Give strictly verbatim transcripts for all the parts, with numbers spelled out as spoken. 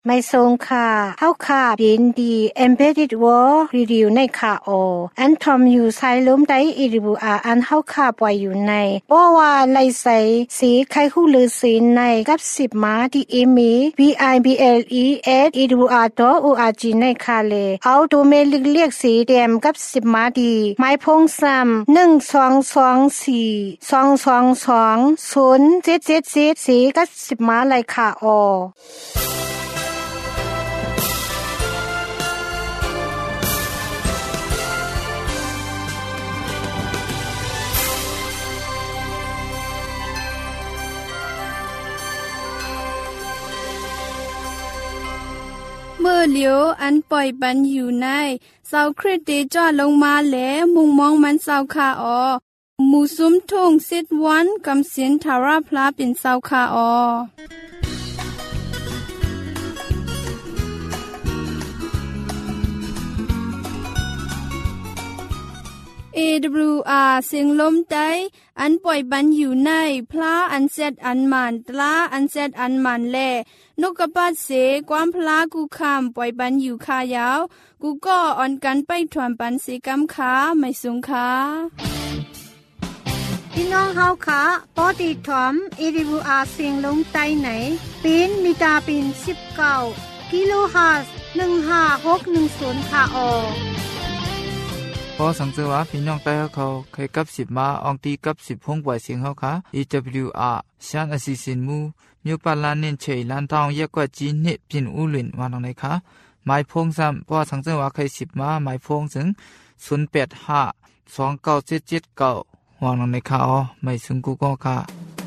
ไม่ทรงค่ะเฮาค่ะยินดี Embedded World Review ในค่ะโออันทอมอยู่ไซล้มได้อีริบูอาอันเฮาค่ะปล่อยอยู่ในบ่ว่าไลใสสีไข่ฮู้ลือสีในกับสิบมาที่อีมี บี ไอ บี แอล อี เอส อี ดับเบิลยู อาร์ ดอท โอ อาร์ จี ในค่ะเลเอาตัวเมลิกเรียกสีแดงกับสิบมาดีไม้พงซ้ำหนึ่ง สอง สอง สี่ สอง สอง สอง ศูนย์ เจ็ด เจ็ด เจ็ดสีกับสิบมาเลยค่ะโอเมื่อเหลียวอันปล่อยปันอยู่ในเสาคริสเตจอดลงมาแล้วมุงมองมันเสาคาออหมู่ซุ้มทุ่งซิดวันกำเสียนทาราพลาเป็นเสาคาออเอ ดับเบิลยู อาร์ เสียงลมใจอันปล่อยบันอยู่ในพลาอันเซดอันมันตลาอันเซดอันมันแลนกกระปัดเสความพลากูคำปล่อยบันอยู่คายาวกูก็อ่อนกันไปถวนปันเสกำขาไม่สูงขาพี่น้องเฮาค่ะปอดีถอม เอ ดับเบิลยู อาร์ เสียงลมใต้ไหนปีนมีตาปีนสิบเก้ากิโลเฮิรตซ์หนึ่งห้าหกหนึ่งศูนย์ค่ะออพอสังเกตว่าพี่น้องใต้เขาเคยกับสิบมาอองตีกับสิบห้องปล่อยเสียงเขาค่ะ อี ดับเบิลยู อาร์ ชันอสิสินมูมิวปาลานินเฉยลันทองเยกกว่าจีนเนปินอูลินวานตรงไหนคะหมายพงซ้ำพอสังเกตว่าเคยสิบมาหมายพงถึงศูนย์แปดห้าสองเก้าเจ็ดเจ็ดเก้าวางตรงไหนคะอ๋อไม่ซึ่งกูก็ค่ะ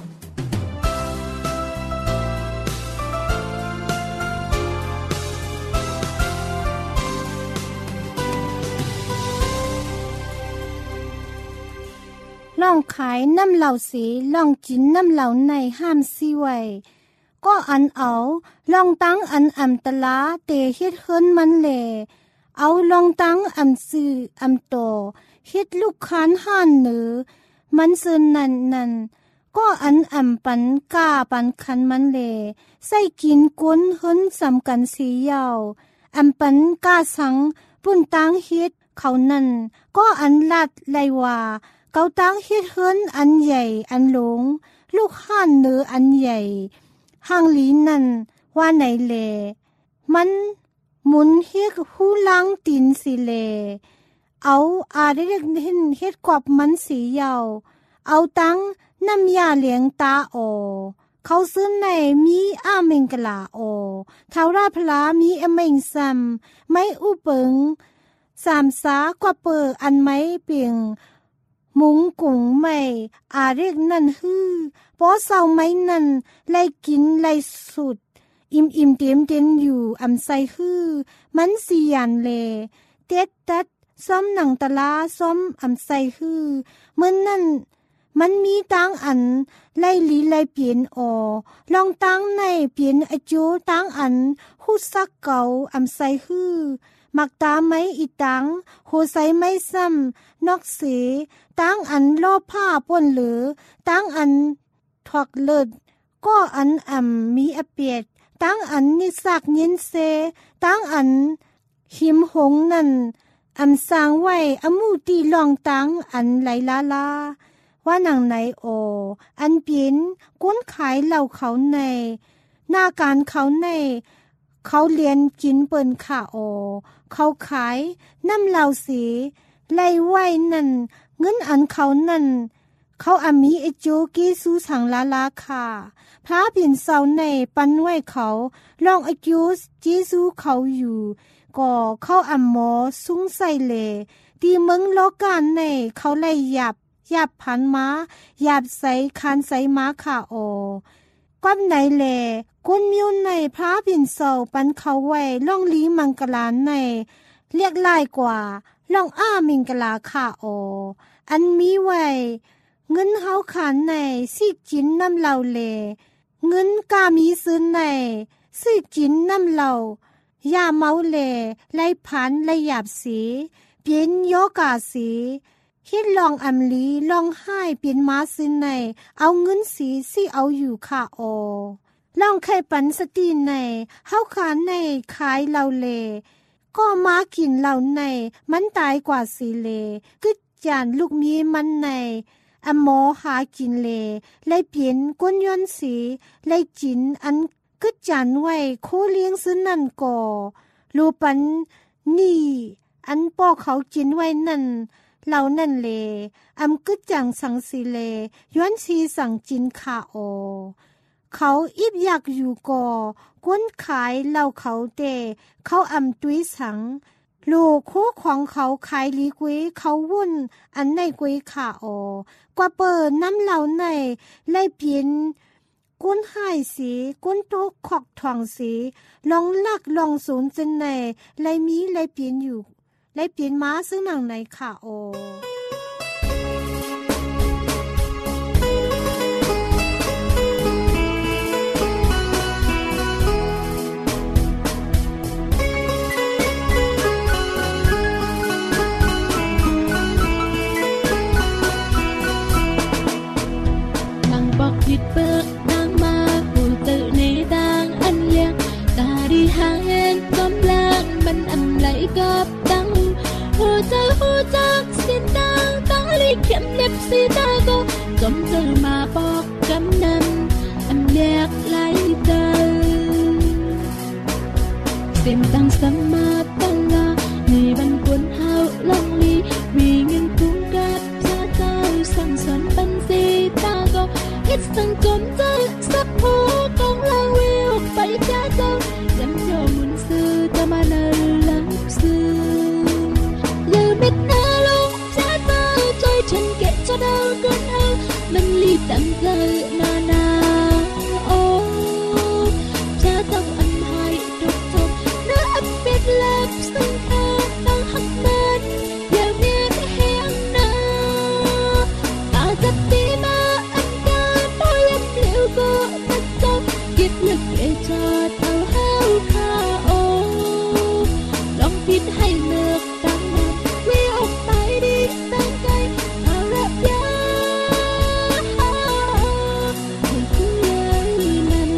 ล่องขายน้ำเหล่าสีล่องจินน้ำเหล่าในห้ามซีไว้ก็อันเอาล่องตั้งอันอำตลาเตเฮ็ดเฮิรนมันแหลเอาล่องตั้งอำซื้ออำโตเฮ็ดลูกค้านห่านเหนือมันซื่นนั่นนั่นก็อันอำปันก้าปันคันมันแหลใส่กินก้นเฮิรนสำกันสียาวอำปันก้าสังปุ่นตั้งเฮ็ดเขานั่นก็อันลัดไลว่าเกาตั้งเฮ็ดเฮิรนอันใหญ่อันหลงลูกห่านเนืออันใหญ่ห่างลีนั่นว่าไหนแลมันหมุนเฮ็ดหูล้างตีนสิแลเอาอาได้เรียกเห็นเฮ็ดกวบมันสียาวเอาตั้งน้ำยาเลี้ยงตาโอเขาซื้อในมีอาเมงกลาโอทาวราพลามีอเมงซัมไม่อุเปิงสามสากว่าเปิดอันไม้เปียงมุงกุ่งไม่อาเรียกนั่นฮือเพราะเศร้าไม้นั่นไล่กินไล่สุดอิ่มอิ่มเต็มเต็มอยู่อำไซฮือมันเสียนเลเต็ดตัดซ้อมหนังตะลาซ้อมอำไซฮือเมื่อนั่นมันมีตั้งอันไล่ลีไล่เปลี่ยนออลองตั้งในเปลี่ยนอจูตั้งอันหูซักเก่าอำไซฮือมักตาไม้อีตังโหใสไม้ซ้ำนอกเสตั้งอันลอบผ้าป่นเหลือตั้งอันถอกเลิดก็อันอ่ำมีอเปียดตั้งอันนิสักเย็นเซตั้งอันหิมหงนั่นอำสร้างไว้อมูตีลองตั้งอันไหลลาลาว่าหนังไหนโออันเปลี่ยนก้นขายเหล่าเขาในหน้าการเขาในเขาเรียนกินเปิ่นค่ะโอเขาขายน้ำเหล่าสีไล่ไว้นั่นเงินอันเขานั่นเขาอามีเอโจกีสูสังลาลาค่ะพระเปลี่ยนเสาในปันไว้เขาลองอจูสจีสูเขาอยู่ก็เขาอำหมอสุ้งใส่เลตีเมืองโลกานในเขาไล่หยับหยับพันม้าหยับใส่คานใส่ม้าค่ะโอก้มไหนแลก้นมิวในพระปิ่นเสาปันเขาไว้ล่องลีมังกลาในเรียกลายกว่าล่องอ้ามิงกลาค่ะโออันมีไว้เงินเฮาขานในสิจินน้ำเหล่าเลเงินกามีซื้อในสิจินน้ำเหล่ายาเมาเลไล่พันไล่หยาบสีเปลี่ยนโยกาสีคิดลองอำลีลองให้เปลี่ยนมาซื้อในเอาเงินสีสิเอาอยู่ค่ะโอลองไข่ปันสตีในเฮาขาในขายเหล่าเลก็มากินเหล่าในมันตายกว่าสีเลกึดจานลูกมีมันในอหมอหากินเลไล่เปลี่ยนก้นย้อนสีไล่จินอันกึดจานไว้โคเลี้ยงซื้อนั่นก่อรูปันนี่อันป้อเขาจินไว้นั่นเหล่านั่นเลอำกึดจังสังสีเลย้อนสีสั่งจินขาโอเขาอิบอยากอยู่ก่อก้นขายเหล่าเขาเตเขาอำตุ้ยสังโลโคของเขาขายลีกวยเขาวุ่นอันในกวยขาโอกว่าเปิดน้ำเหล่าในไล่เปลี่ยนก้นหายสีก้นโตขอกทองสีลองลักลองศูนย์จนในไล่มีไล่เปลี่ยนอยู่ไล่เปลี่ยนม้าซึ่งนางในขาโอผิดเบิกนางมาผู้ตื่นในต่างอันเลี้ยงตาดีหางเงินกำลังมันอำไหลกับตังหัวใจหัวจักสิตังตั้งลิเข็มเล็บสีตาก็จมเจอมาปอกกำนันอำแยกไหลเตอเสียงตังสมาปังลาในบันกวนเฮาลองลีวีเงินคุ้งกับชาเจ้าสั่งสอนปันสีตาก็คิดสังจนใจสักหัวกองลางวิวไปจ้าเจ้าย้ำโยมุนซื้อจะมาเนรลังซื้อลืมเม็ดหน้าลงจ้าเจ้าใจฉันเก็บจะเดาเกินเฮามันรีบตั้งใจนานาโอ้จ้าเจ้าอันให้ดกจบน่าอับเป็ดเล็บซึ่งเธอตั้งหักมันอย่าเมียนแห้งนาตาจับตีมาก็ตัดจบเก็บลึกเอชอดเอาเฮาคาโอลองผิดให้เลิกตั้งนั้นวิ่งออกไปดีตั้งใจเอารับยาให้คุณเลยนั้น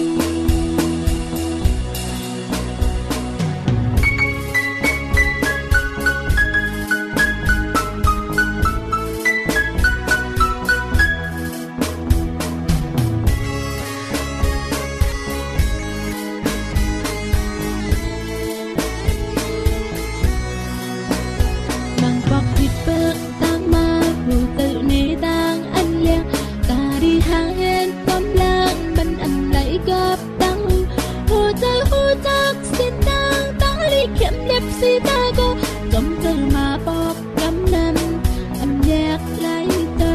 สีตาก็จมเจอมาปอกกำนันอำแยกไหลเตอ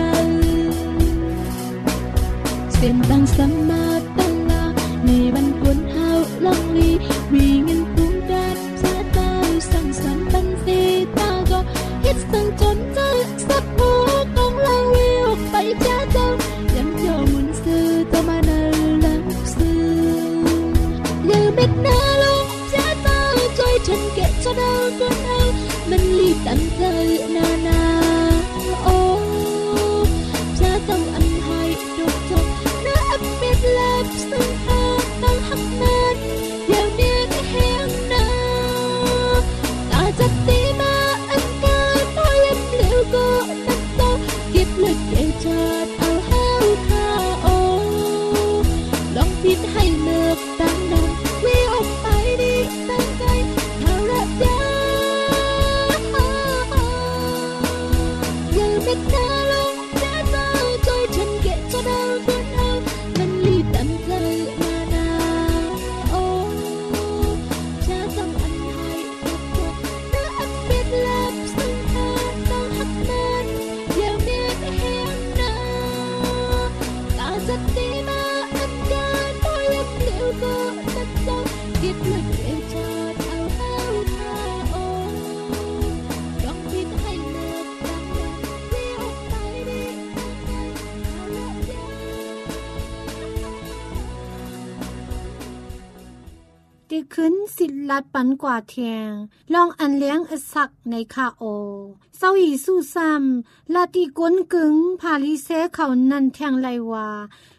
เส้นตังสมาตังลาในบันกวนเฮาลองลีวีเงินคุ้มกันชาตาสั่งสอนปันสีตาก็คิดสังจนใจสักหัวกองลางวิวไปจ้าเจ้าย้ำโยมุนซื้อจะมาเนรลังซื้ออย่าเม็ดหน้าลงจ้าเจ้าใจฉันเก็บจะเดาก็เฮามันรีบตั้งใจนานาโอ้จ้าเจ้าอันให้ดกจบน่าอับเป็ดเล็บซึ่งเธอตั้งหักมันอย่าเมียนแห้งนาตาจับตีมาอันกายพอยับเหลวก็ตัดโตเก็บลึกเอชอดเอาเฮาคาโอลองผิดให้เลิกตั้งนั้นวิ่งออกไปดีตั้งใจเอารับยาอย่าเม็ดหน้าลงจ้าเจ้าใจฉันเก็บจะเดาคนเฮามันรีบตั้งใจนานาโอ้จ้าเจ้าอันให้ดกจบน่าอับเป็ดเล็บซึ่งเธอต้องหักมันอย่าเมียนแห้งนาตาจับตีมาอันการพอยับเหลวก็ตัดจบเก็บลึกเอชอดเอาเฮาคาโอลองผิดให้เลิกตั้งนั้นวิ่งออกไปดีตั้งใจเอาละยาติขึ้นสิลัดปันกว่าเทียงลองอันเลี้ยงอสักในคาโอเศร้าอีสู้ซ้ำลาติก้นกึงพาลิเซเขานันแทงไลวา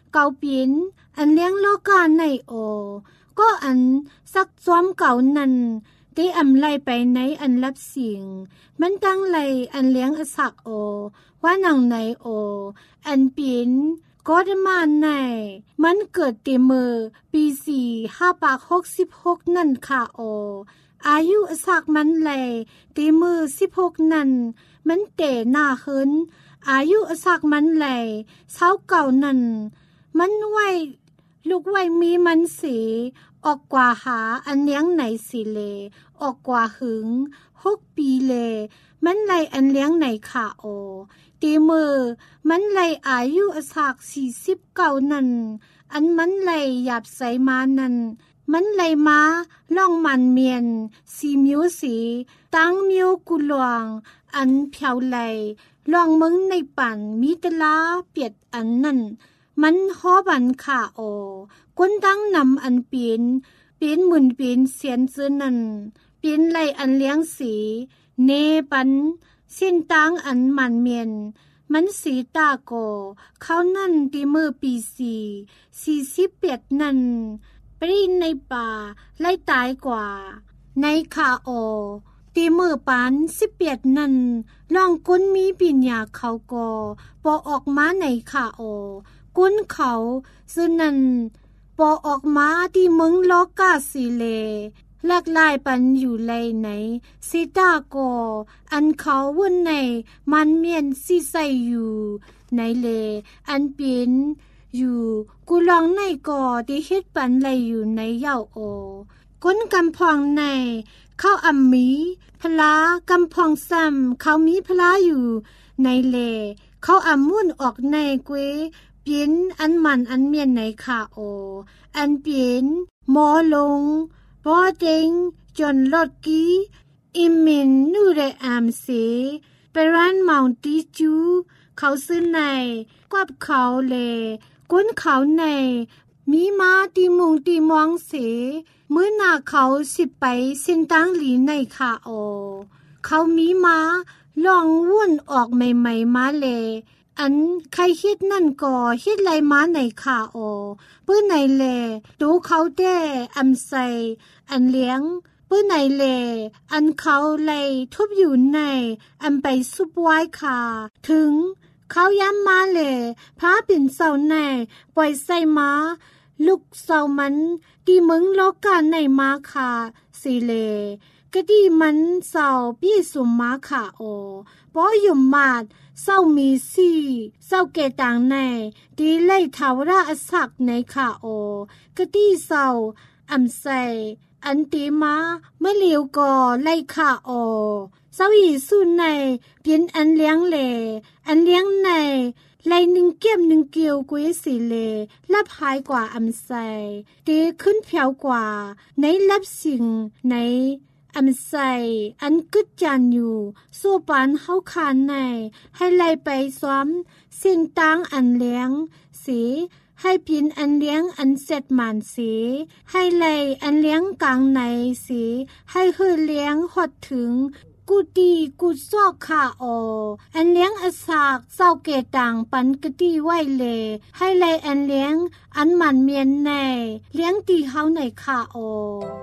เกาปินอันเลี้ยงโลกาในโอก็อันซักซ้อมเก่านั้นได้อำไลไปในอันรับเสียงมันตั้งไลอันเลี้ยงอสักโอว่านังในโออันปินก็ได้มาในมันเกิดเตมือปีสี่ห้าปากหกสิบหกนั่นค่ะโออายุอสักมันไลเตมือสิบหกนั่นมันเตะหน้าเฮินอายุอสักมันไลเช้าเก่านั่นมันไว้ลูกไว้มีมันสีออกกว่าหาอันเลี้ยงไหนสิเลออกกว่าหึงหกปีเลมันไลอันเลี้ยงไหนค่ะโอตีมือมันไลอายุอสักสี่สิบเก้านั่นอันมันไลหยาบใสมานั่นมันไลมาล่องมันเมียนสีมิวสีตั้งมิวกุลวงอันเพียวไลลองมึงในปั่นมีตลาเปียดอันนั่นมันฮอบันค่ะโอก้นดังนำอันเปลี่ยนเปลี่ยนหมุนเปลี่ยนเสียนเจอนั่นเปลี่ยนไลอันเลี้ยงสีเนปันเส้นตังอันมันเมียนมันสีตาโกเขานั่นตีมือปีสี่สี่สิบเปียดนั่นปรีในป่าไล่ตายกว่าในค่ะโอตีมือปานสิบเปียดนั่นลองก้นมีปิญญาเขาโกปอออกมาในค่ะโอก้นเขาซึ่งนั่นปอออกมาที่เมืองโลกาสิเลหลากหลายปันอยู่ไลไหนสิตาโกอันเขาวุ่นในมันเมียนสิใส่อยู่ในเลอันเป็นอยู่กูลองในกอที่เฮ็ดปันไลอยู่ในเย้าโอก้นกำพองในเข้าอัมมีพลากำพองซ้ำเขามีพลาอยู่ในเลเขาอัมมุ่นออกในเกวเปียนอันมันอันเมียนในค่ะโออันเปียนหมอลงพอเต็งจนลดกี้อิมมินนูเรอามเสไปร้านเมาตีจูเขาซื้อในกวบเขาเลก้นเขาในมีมาตีมุงตีมองเสมื้อหน้าเขาสิไปเส้นตั้งหลีในค่ะโอเขามีมาลองวุ่นออกใหม่ๆมาเลอันใครคิดนั่นก่อคิดไรมาในค่ะโอปื้อไหนเลดูเขาแด้อำใสอันเลี้ยงปื้อไหนเลอันเขาเลยทุบอยู่ในอันไปซุบไว้ค่ะถึงเขาย้ำมาเลพระปิ่นเสาในปล่อยใส่มาลูกเสามันดีมึงโลกาในมาค่ะสิเลกะดีมันเสาพี่สุมมาค่ะโอปอยุมมาดเศร้ามีสีเศร้าเกต่างในดีไล่ทาวราอสักในค่ะโอกะดีเศร้าอำใสอันตีมาเมื่อเหลียวก่อไล่ค่ะโอเศร้าอีสู้ในเพียนอันเลี้ยงเลอันเลี้ยงในไล่หนึ่งเก็บหนึ่งเกียวกุยสีเลลับหายกว่าอำใสดีขึ้นเพียวกว่าในลับสิ่งในอำใสอันกึดจานอยู่สู้ปานเฮาคานในให้ไล่ไปซ้อมสิ่งต่างอันเลี้ยงสีให้พินอันเลี้ยงอันเสร็จหมานสีให้ไล่อันเลี้ยงกลางในสีให้ฮือเลี้ยงหดถึงกูดีกูซอกขาอออันเลี้ยงอสากเศร้าเกต่างปันกะดีไว้เลให้ไล่อันเลี้ยงอันมันเมียนในเลี้ยงตีเฮาในขาออ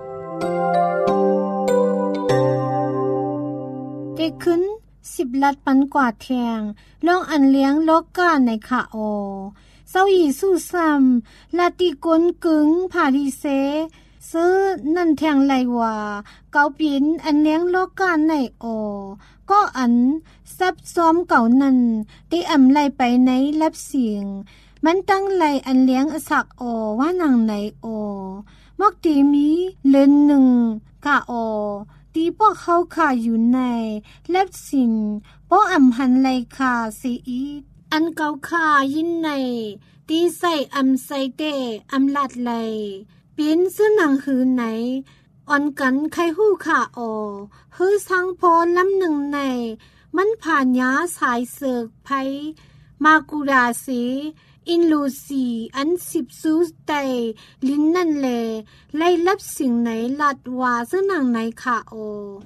เด็กขึ้นสิบลัดปันกว่าแทงลองอันเลี้ยงโลกาในค่ะโอเศร้าอีสู้ซ้ำลาติกลกึงผ่าดีเซซื้อนั่นแทงไหลว่าเกาปินอันเลี้ยงโลกาในโอก็อันซับซ้อมเก่านั้นได้อำไลไปในรับเสียงมันตั้งไหลอันเลี้ยงอสักโอว่านางในโอมอกตีมีเล่นหนึ่งกะโอตีพวกเขาขาอยู่ในเล็บสินป้ออำหันไลคาสีอีอันเกาขายินในตีใส่อำใส่เตอำลัดไลปีนซื้อหนังหือไหนอ่อนกันใครหู้ขาออฮือสังพอลำหนึ่งในมันผ่านยาสายเสือกไพมากุราสีอินลูซีอันสิบซูสไตลินนั่นเลไล่ลับสิ่งไหนลัดว่าซึ่งหนังไหนค่ะโอ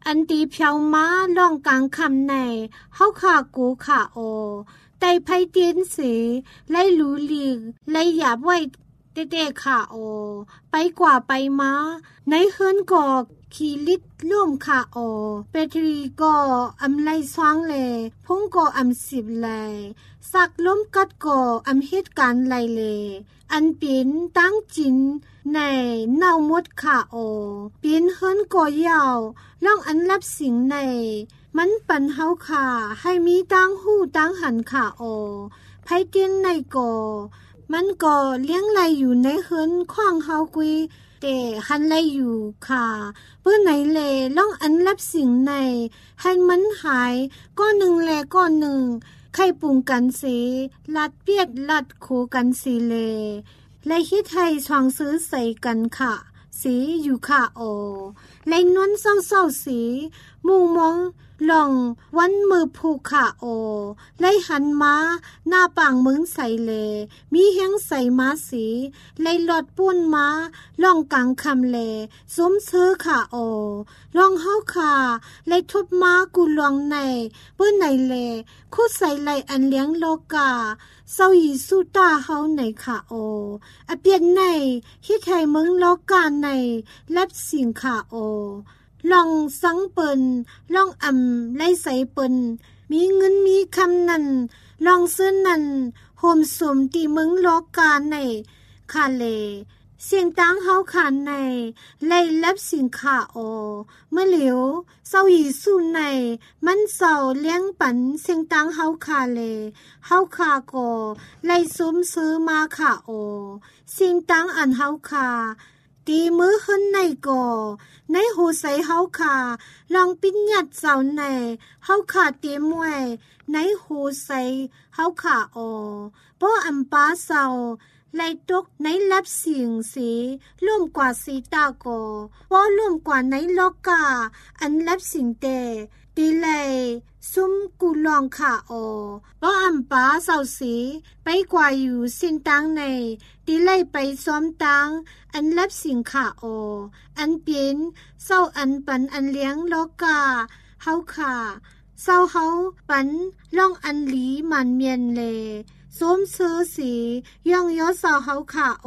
อันตีเพียวมาล่องกลางคำในเฮาขากูขาโอไตไพเตียนสีไล่หลูลีกไล่หยาบไว้เตๆขาโอไปกว่าไปมาในเฮิรนก่อขีลิดร่วมขาโอเปทรีก็อำไลสว่างเลพงก็อำสิบไลสักล้มกัดก็อำเหตุการณ์ไลเลอันเป็นตั้งจินในเน่ามดขาโอเป็นเฮิรนก่อยาวล่องอันรับสิ่งในมันปันเฮาขาให้มีตั้งหูตั้งหันขาโอไพเตียนในก็มันก็เลี้ยงไหลอยู่ในเฮิรนขว้างเฮากุยแต่หันไหลอยู่ค่ะเพื่อไหนแลล่องอันรับสิ่งในให้มันหายก้อนหนึ่งแลก้อนหนึ่งไข่ปรุงกันสีลัดเปียดลัดโคกันสีเลและฮิตให้ช่องซื้อใส่กันค่ะสีอยู่ค่ะโอและนวลเศร้าๆสีมูมองลองวันมือผูกขาโอไล่หันมาหน้าปางมึงใส่เลมีเฮียงใส่มาสีไล่หลอดปุ้นมาลองกลางคำเลสมซื้อขาโอลองเฮาขาไล่ทุบมากูลองในเปื้อนในเลคู่ใส่ไล่อันเลี้ยงโลกาเศร้าอีสู้ตาเฮาในขาโออเปียนในฮิไทยมึงโลกาในแลบสิ่งขาโอลองสังเปินลองอำไล่ใส่เปินมีเงินมีคำนั้นลองซื้อนั้นโฮมสมตีมึงโลกาในคาเลเสียงตังเฮาขานในไล่รับสิ่งขาโอเมื่อเหลียวเศร้าอีสู้ในมันเศร้าเลี้ยงปันเสียงตังเฮาคาเลเฮาคาโกไล่สมซื้อมาขาโอเสียงตังอันเฮาคาตีมือขึ้นในก่อในหูใสเฮาขาลองปิ้นหยัดเจ้าในเฮาขาเตรียมไว้ในหูใสเฮาขาออป้ออัมปาเศร้าไล่ตกในลับเสียงสีร่วมกว่าสีตาก่อป้อร่วมกว่าในโลกาอันลับสิ่งเตตีไลซุ่มกูลองขาออป้ออัมปาเศร้าสีไปกว่าอยู่สิ้นตังในตีไลไปซ้อมตังอันรับสิ่งขาโออันเป็นเศร้าอันปันอันเลี้ยงโลกาเฮาขาเศร้าเฮาปันล่องอันหลีมันเมียนเลสมเสือสีย่องยอเศร้าเฮาขาโอ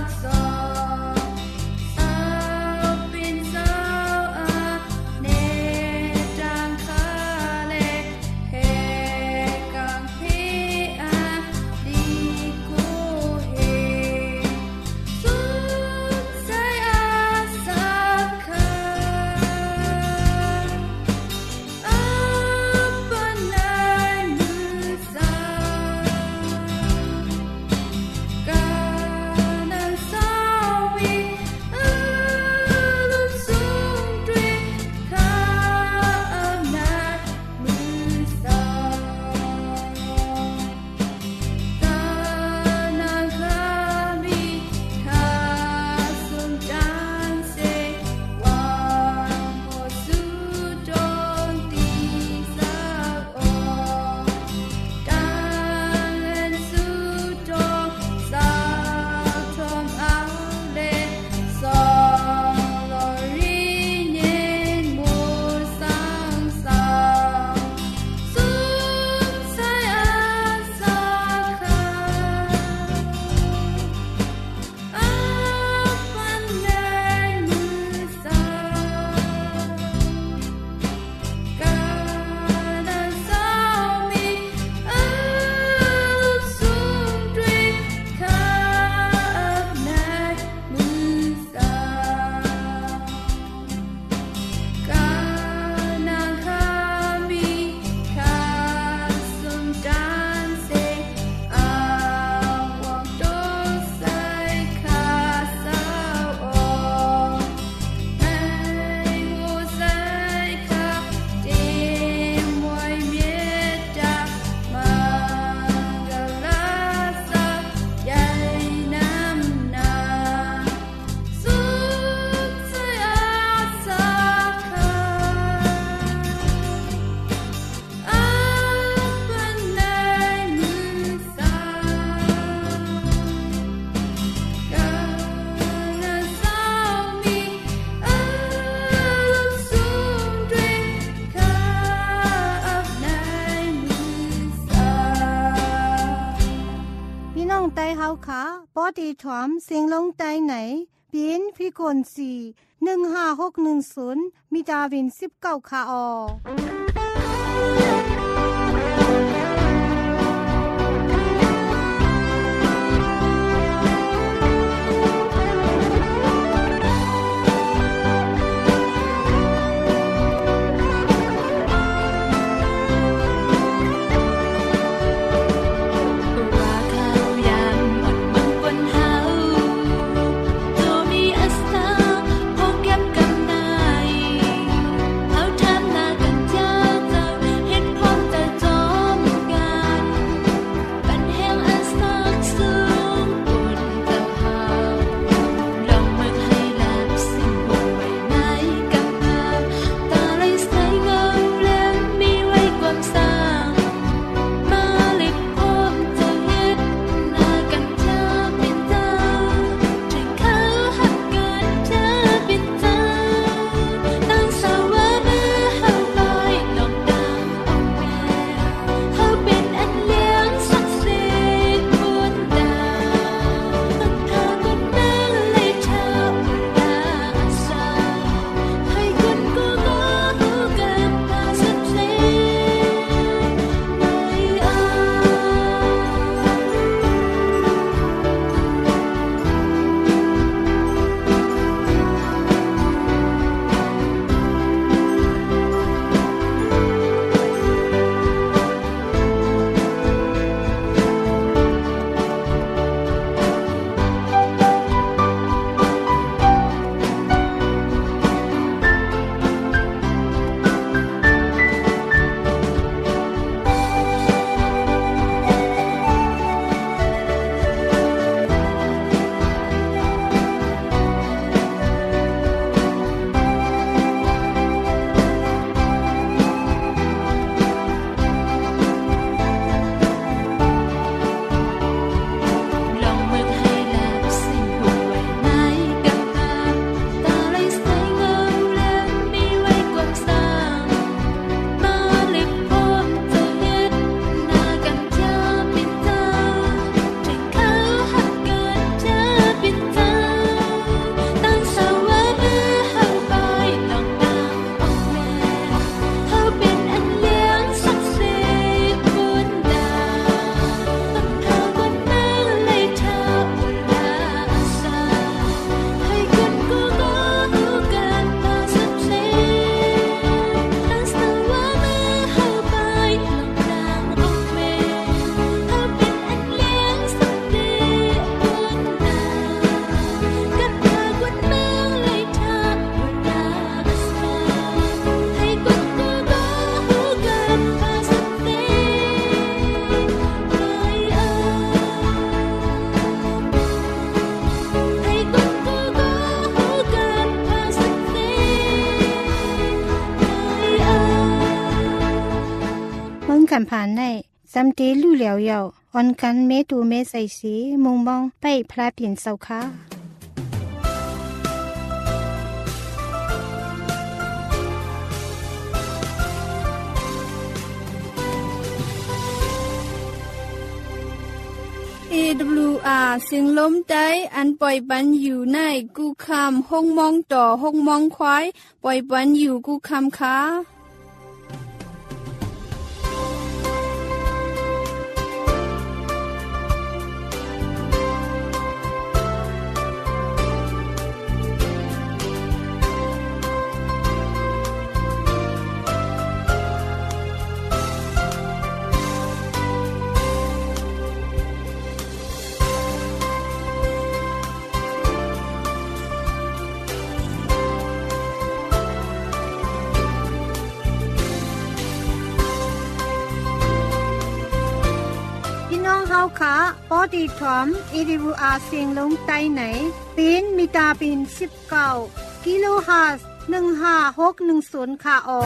เขาปอดีถอมเสียงลงใต้ไหนเปลี่ยนพิกลสีหนึ่งห้าหกหนึ่งศูนย์มีดาวินสิบเก้าขาออกันผ่านในซัมเตลู่เหลียวเยาออนกันเมตูเมใส่สีมุงมองไปพระผินเสาค้าเอ ดับเบิลยู อาร์ เสียงลมใจอันปล่อยปันอยู่ในกูคำห้องมองต่อห้องมองควายปล่อยปันอยู่กูคำค้าขาปอดีถอม เอ ดับเบิลยู อาร์ เสียงลงใต้ไหนเป็นมิตาบินสิบเก้ากิโลเฮิรตซ์หนึ่งห้าหกหนึ่งศูนย์ค่ะออ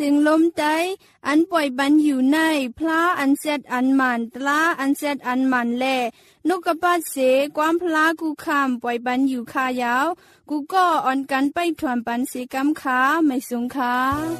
สิงลมใจอันปล่อยบันอยู่ในพระอันเซดอันมันตลาอันเซดอันมันแลนกกระปัดเสความพลากูคำปล่อยบันอยู่คายาวกูก็อ่อนกันไปถวนปันสีกำขาไม่สงขา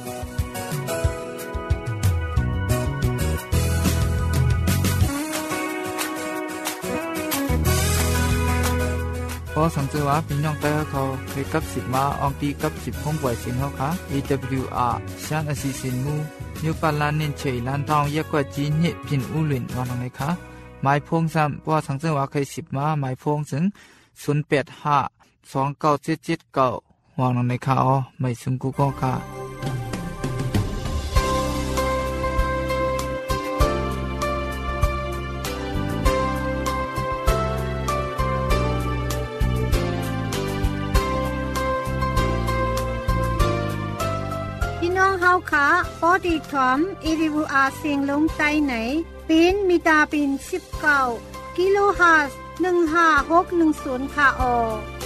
พอสังเกตว่าพี่น้องแต่เขาเคยกับสิบมาอองตีกับสิบห้องป่วยเสียงเขาค่ะ เอ ดับเบิลยู อาร์ ชานอสิสินมูนิวปาลานเน้นเฉยลานทองเยอะกว่าจีนเห็ดพินอุลินวันไหนคะหมายพงซ้ำว่าสังเกตว่าเคยสิบมาหมายพงถึงศูนย์แปดห้าสองเก้าเจ็ดเจ็ดเก้าวันไหนคะอ๋อไม่ซึ่งกูก็ค่ะเฮาขาปอดีถอม เอ ดับเบิลยู อาร์ เสียงลมใต้ไหนเป็นมีตาเป็นสิบเก้ากิโลเฮิรตซ์หนึ่งห้าหกหนึ่งศูนย์ค่ะออ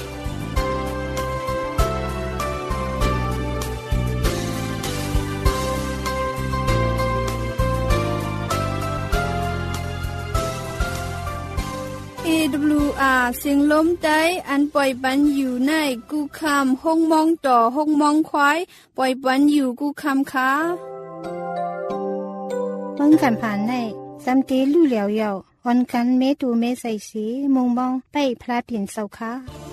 เอ ดับเบิลยู อาร์ เสียงลมใจอันปล่อยปันอยู่ในกูคำห้องมองต่อห้องมองควายปล่อยปันอยู่กูคำค่ะเบิ่งกันผ่านในจำเตลู่เหลียวเยาอ่อนกันเมตูเมใส่สีมงมองไปพระเปลี่ยนเสาค่ะ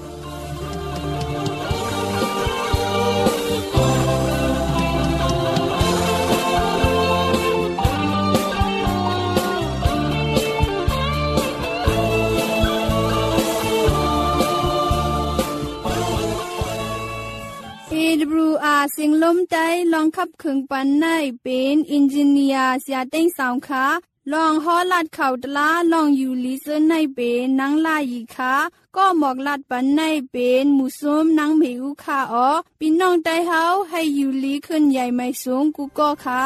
เอ ดับเบิลยู อาร์ เสียงลมใจลองขับเครื่องปันในเป็นอินจิเนียร์เสียเต้งสาวค่ะลองฮอลัดเข่าตลาลองอยู่ลิเซนในเป็นนังลายีค่ะก็หมอกลัดปันในเป็นหมูส้มนังเหวค่ะอ๋อพี่น้องใจเฮาให้อยู่ลีขึ้นใหญ่ไม่สูงกูก็ค่ะ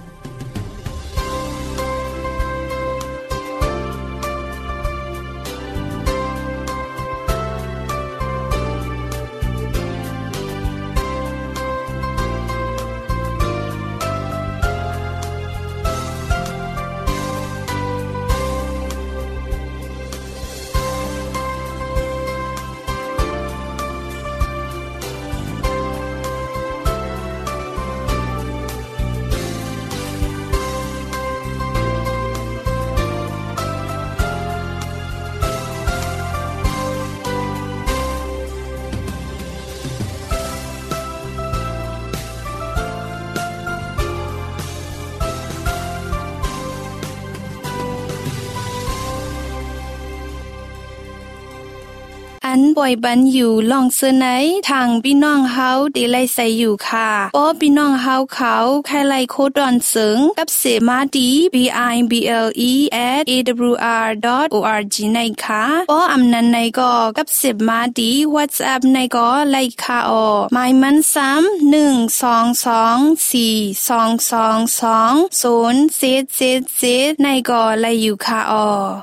อันบ่อยบันอยู่ลองเสนอทางพี่น้องเฮาได้ไล่ใส่อยู่ค่ะป้อพี่น้องเฮาเขาใครไล่โคดอนเสิงกับเสมาดี บี ไอ บี แอล อี แอท เอ ดับเบิลยู อาร์ ดอท โอ อาร์ จี ในค่ะป้ออำนันในก็กับเสมาดี WhatsApp ในก็ไล่ค่ะออหมายมันซ้ำหนึ่ง สอง สอง สี่ สอง สอง สอง ศูนย์ เจ็ด เจ็ด เจ็ดในก็ไล่อยู่ค่ะออ